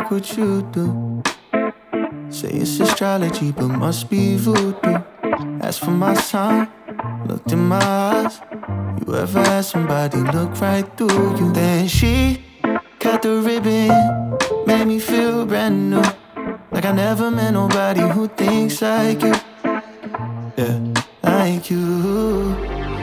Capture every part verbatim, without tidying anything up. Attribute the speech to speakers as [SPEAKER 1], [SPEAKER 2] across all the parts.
[SPEAKER 1] like what you do. Say it's astrology, but must be voodoo. Ask for my sign, looked in my eyes. You ever had somebody look right through you? Then she cut the ribbon, made me feel brand new. Like I never met nobody who thinks like you. Yeah, like you.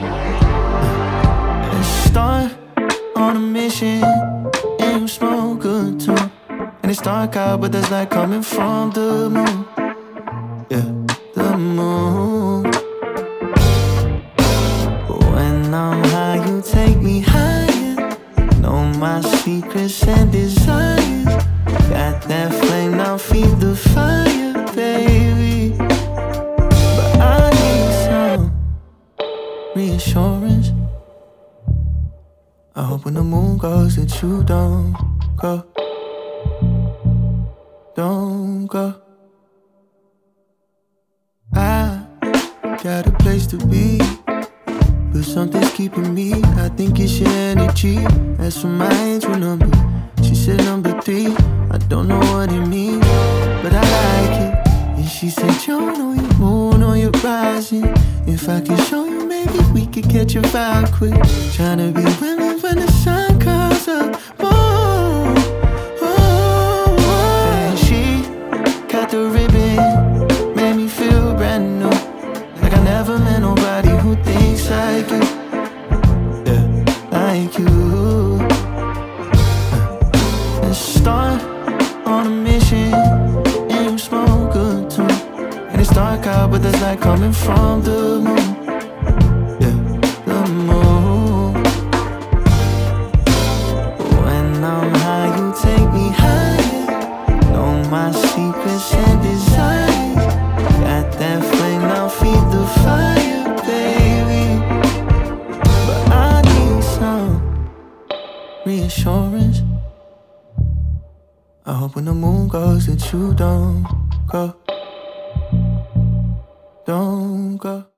[SPEAKER 1] Let's start on a mission, and you smoke good too. And it's dark out, but there's light coming from the moon. Yeah, the moon. When I'm high, you take me higher. Know my secrets and desires. Got that flame, now feed the fire, baby. But I need some reassurance. I hope when the moon goes that you don't go. Don't go. I got a place to be, but something's keeping me. I think it's your energy. That's for my angel number. She said number three. I don't know what it means, but I like it. And she said, Joan, on your moon, on your rising. If I can show you, maybe we could catch a vibe quick. Tryna be women when the sun comes up. Whoa, whoa, whoa. And she cut the ribbon, made me feel brand new. Like I never met nobody who thinks like you. Yeah, like you. Let's start on a mission, and you smoke good too. And it's dark out, but there's light coming from the moon. Yeah, the moon. When I'm high, you take me higher. Know my secrets and desires. Got that flame, now feed the fire, baby. But I need some reassurance. I hope when the moon goes that you don't go. Don't go.